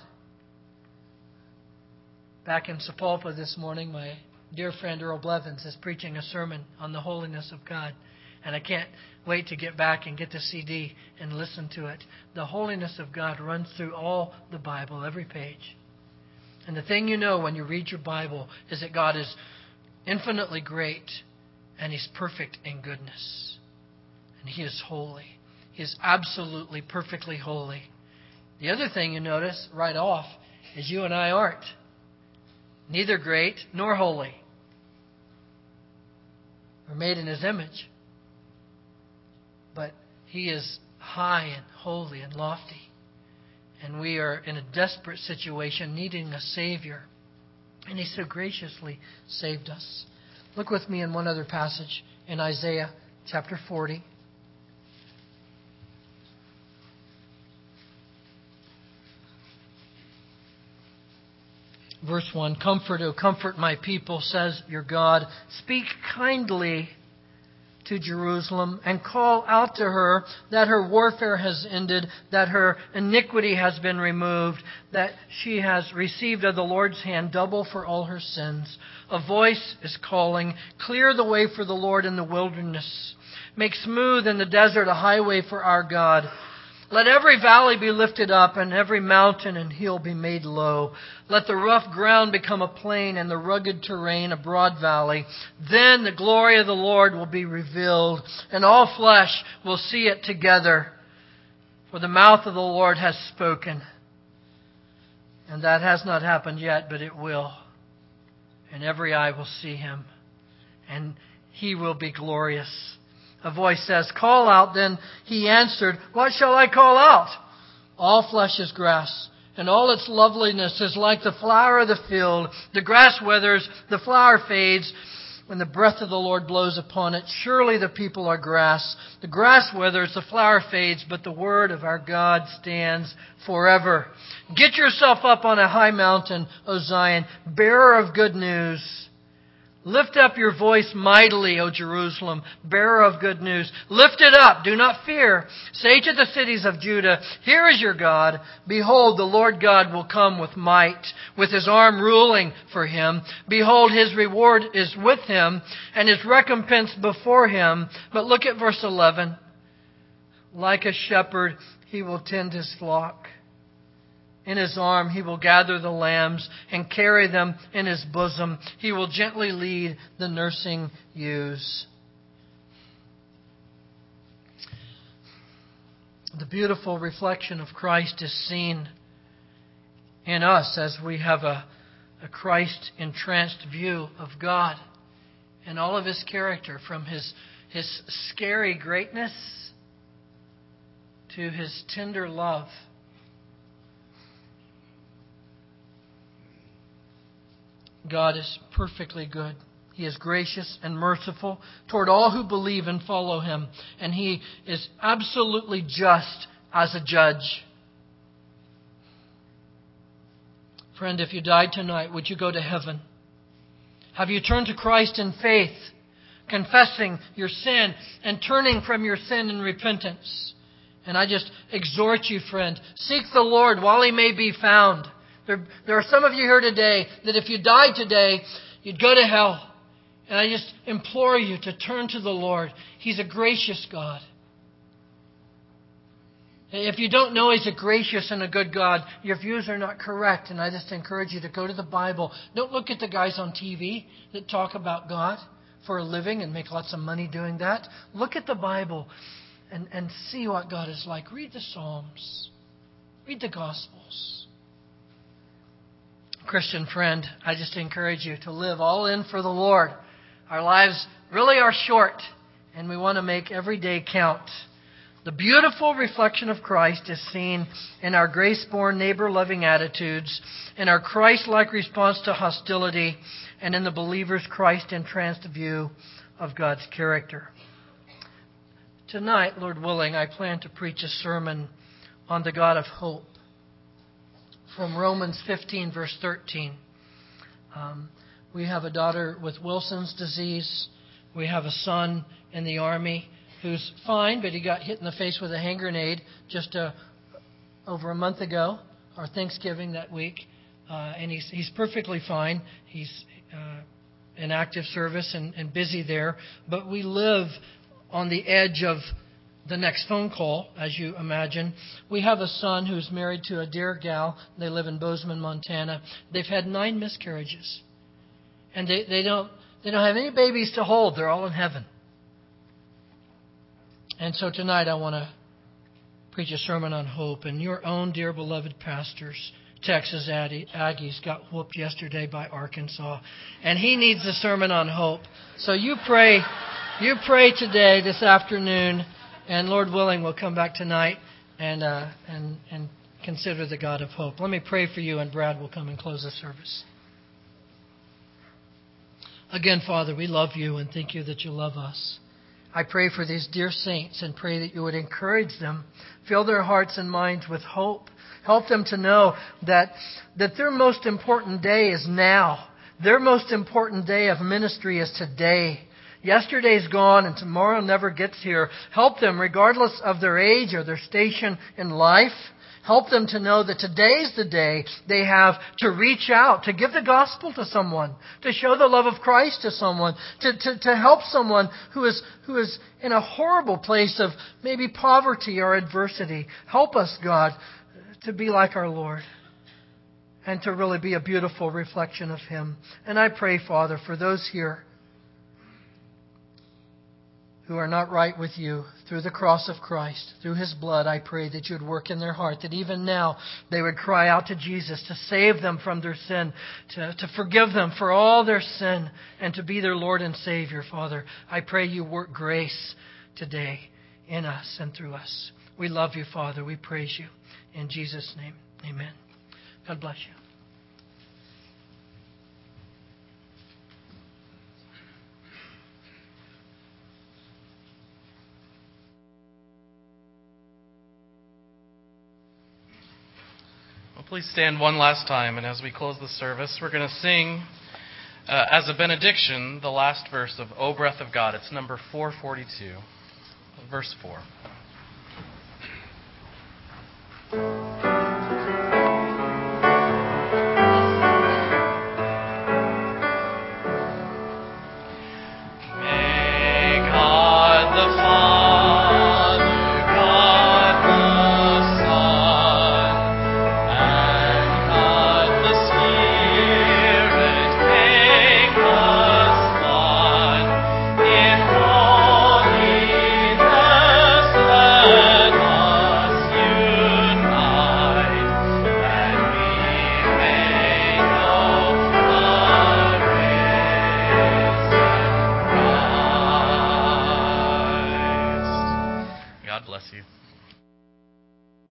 Back in Sapulpa this morning, my dear friend Earl Blevins is preaching a sermon on the holiness of God. And I can't wait to get back and get the C D and listen to it. The holiness of God runs through all the Bible, every page. And the thing you know when you read your Bible is that God is infinitely great and He's perfect in goodness. And He is holy. He is absolutely, perfectly holy. The other thing you notice right off is you and I aren't. Neither great nor holy. We're made in His image. But He is high and holy and lofty. And we are in a desperate situation, needing a Savior. And He so graciously saved us. Look with me in one other passage in Isaiah chapter forty. Verse one, Comfort, O comfort my people, says your God. Speak kindly to Jerusalem and call out to her that her warfare has ended, that her iniquity has been removed, that she has received of the Lord's hand double for all her sins. A voice is calling, Clear the way for the Lord in the wilderness. Make smooth in the desert a highway for our God. Let every valley be lifted up, and every mountain and hill be made low. Let the rough ground become a plain, and the rugged terrain a broad valley. Then the glory of the Lord will be revealed, and all flesh will see it together. For the mouth of the Lord has spoken. And that has not happened yet, but it will. And every eye will see Him, and He will be glorious. A voice says, Call out. Then He answered, What shall I call out? All flesh is grass, and all its loveliness is like the flower of the field. The grass withers, the flower fades, when the breath of the Lord blows upon it. Surely the people are grass. The grass withers, the flower fades, but the word of our God stands forever. Get yourself up on a high mountain, O Zion, bearer of good news. Lift up your voice mightily, O Jerusalem, bearer of good news. Lift it up, do not fear. Say to the cities of Judah, Here is your God. Behold, the Lord God will come with might, with His arm ruling for Him. Behold, His reward is with Him, and His recompense before Him. But look at verse eleven. Like a shepherd, He will tend His flock. In His arm He will gather the lambs and carry them in His bosom. He will gently lead the nursing ewes. The beautiful reflection of Christ is seen in us as we have a, a Christ-entranced view of God and all of His character, from His, His scary greatness to His tender love. God is perfectly good. He is gracious and merciful toward all who believe and follow Him. And He is absolutely just as a judge. Friend, if you died tonight, would you go to heaven? Have you turned to Christ in faith? confessing your sin and turning from your sin in repentance. And I just exhort you, friend, seek the Lord while He may be found. There, there are some of you here today that if you died today, you'd go to hell. And I just implore you to turn to the Lord. He's a gracious God. If you don't know He's a gracious and a good God, your views are not correct. And I just encourage you to go to the Bible. Don't look at the guys on T V that talk about God for a living and make lots of money doing that. Look at the Bible and, and see what God is like. Read the Psalms. Read the Gospels. Christian friend, I just encourage you to live all in for the Lord. Our lives really are short, and we want to make every day count. The beautiful reflection of Christ is seen in our grace-born, neighbor-loving attitudes, in our Christ-like response to hostility, and in the believer's Christ-entranced view of God's character. Tonight, Lord willing, I plan to preach a sermon on the God of hope from Romans fifteen, verse thirteen. Um, we have a daughter with Wilson's disease. We have a son in the Army who's fine, but he got hit in the face with a hand grenade just uh, over a month ago, or Thanksgiving that week. Uh, and he's he's perfectly fine. He's uh, in active service and, and busy there. But we live on the edge of the next phone call, as you imagine. We have a son who's married to a dear gal. They live in Bozeman, Montana. They've had nine miscarriages. And they, they don't they don't have any babies to hold. They're all in heaven. And so tonight I want to preach a sermon on hope. And your own dear beloved pastors, Texas Aggies, got whooped yesterday by Arkansas. And he needs a sermon on hope. So you pray, you pray today, this afternoon, and Lord willing, we'll come back tonight and uh, and and consider the God of hope. Let me pray for you, and Brad will come and close the service. Again, Father, we love you and thank you that you love us. I pray for these dear saints and pray that you would encourage them, fill their hearts and minds with hope. Help them to know that, that their most important day is now. Their most important day of ministry is today. Yesterday's gone and tomorrow never gets here. Help them, regardless of their age or their station in life. Help them to know that today's the day they have to reach out, to give the gospel to someone, to show the love of Christ to someone, to, to, to help someone who is, who is in a horrible place of maybe poverty or adversity. Help us, God, to be like our Lord and to really be a beautiful reflection of Him. And I pray, Father, for those here who are not right with you, through the cross of Christ, through His blood, I pray that you would work in their heart, that even now they would cry out to Jesus to save them from their sin, to, to forgive them for all their sin, and to be their Lord and Savior, Father. I pray you work grace today in us and through us. We love you, Father. We praise you. In Jesus' name, amen. God bless you. Please stand one last time, and as we close the service, we're going to sing uh, as a benediction the last verse of O Breath of God. It's number four forty-two, verse four.